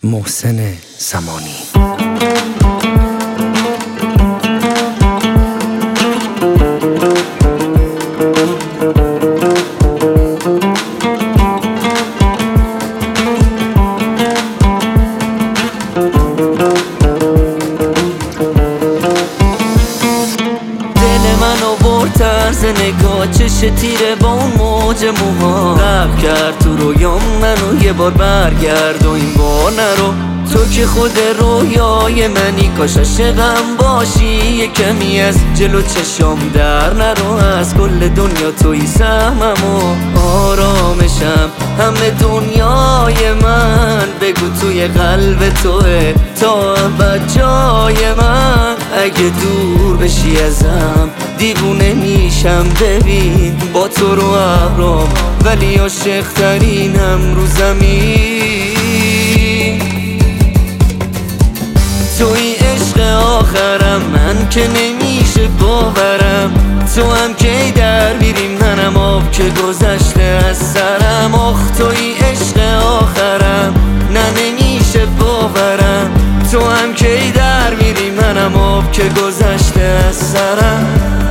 محسن زمانی. طرز نگاه چش تیره با اون موج موها غرق کرد تو رویام منو، یه بار برگرد و این بار نرو. تو که خود رویای منی، کاش عاشقم باشی یه کمی از جلو چشام در نرو. از کل دنیا توی سهمم و آرامشم، همه دنیای من بگو توی قلب توه تا ابد جای من. اگه دور بشی ازم دیوونه میشم، ببین با تو رو اهرام ولی عاشق ترینم رو زمین. توی عشق آخرم، من که نمیشه باورم. تو هم کی در میریم منم آب که گذشته از سرم. آخ توی عشق آخرم، نه نمیشه باورم. تو هم کی در میریم منم آب که گذشته از سرم.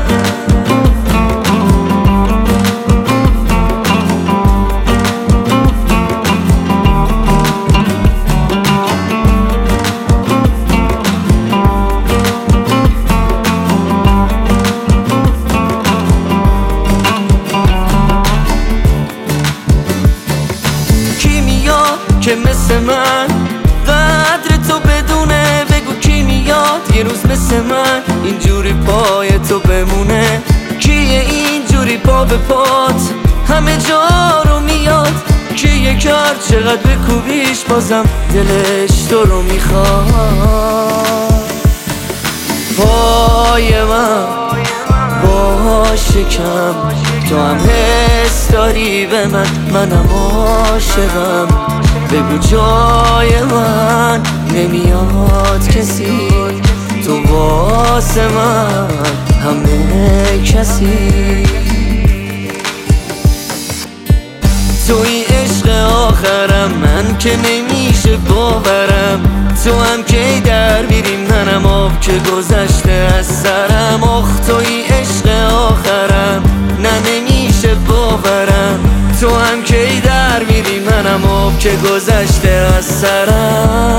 که مثل من قدر تو بدونه، بگو کی میاد یه روز مثل من اینجوری پای تو بمونه. کیه اینجوری پا به پات همه جا رو میاد؟ کیه کرد چقدر بکوبیش بازم دلش تو رو میخواد؟ پای من با شکم، تو هم حس داری به من، منم عاشقم. بگو جای من نمیاد کسی، تو واسه من همه کسی. توی عشق آخرم، من که نمیشه باورم. تو هم کی در میریم منم آب که گذشته از سرم. آخ توی عشق آخرم، نه نمیشه باورم. تو هم کی در میری منم آب که گذشته از سرم.